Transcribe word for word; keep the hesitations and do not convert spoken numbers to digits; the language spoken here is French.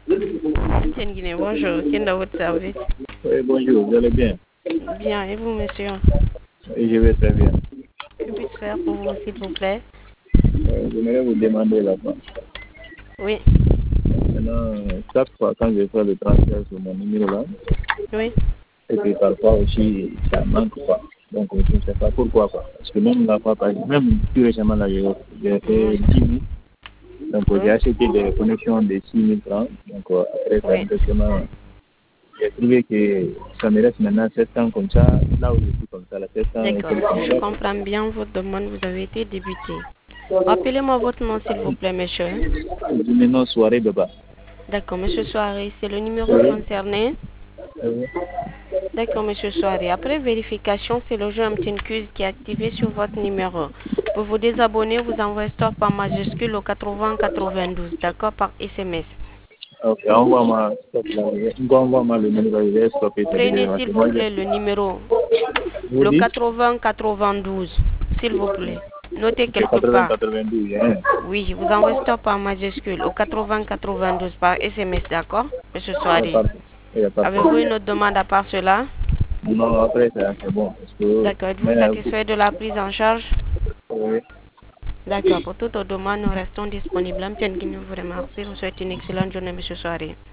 Tiens Guinée, bonjour. Qui est dans votre service? Oui, bonjour, vous allez bien? Bien, et vous, monsieur? Oui, je vais très bien. Que puis-je faire pour vous, s'il vous plaît? Euh, J'aimerais vous demander là-bas. Oui. Maintenant, chaque fois quand je fais le transfert sur mon numéro là, Oui. et puis parfois aussi, ça manque pas. Donc, je ne sais pas pourquoi. Quoi. Parce que même la fois, même plus récemment, là, j'ai j'ai fait dix mille. Donc, Oui. j'ai acheté des connexions de six mille francs. Donc, euh, après ça, Oui. exactement, j'ai trouvé que ça me reste maintenant sept ans comme ça. Là où je suis comme ça, là, sept ans et D'accord. quelques Si je mois. comprends bien votre demande, vous avez été débuté. Rappelez-moi votre nom, s'il vous plaît, monsieur. Je dis maintenant soirée de bas. D'accord, monsieur Soiré, c'est le numéro Oui. concerné. Oui. D'accord, monsieur Soiré. Après vérification, c'est le jeu Amtincuse qui est activé sur votre numéro. Pour vous désabonner, vous envoyez stop en majuscule au quatre-vingts quatre-vingt-douze, d'accord, par S M S. Ok, envoie-moi stop là. Envoie-moi le numéro, je vais stopper cette vidéo. Prenez, s'il vous Moi, plaît, le numéro, je vous le dis, quatre-vingts quatre-vingt-douze, s'il vous plaît. Notez c'est quelque quatre-vingts part. quatre-vingt-douze. Hein. Oui, vous envoyez stop en majuscule au quatre-vingts quatre-vingt-douze par S M S, d'accord, monsieur Il n'y a Soiré. pas de il y a pas de Avez-vous problème. une autre demande à part cela? Non, après, ça, c'est bon. Parce que, D'accord, êtes-vous mais, euh, satisfait de la prise en charge? oui. D'accord, pour toute demande, nous restons disponibles. M. Nguyen vous remercie. Vous souhaite une excellente journée, monsieur Soiré.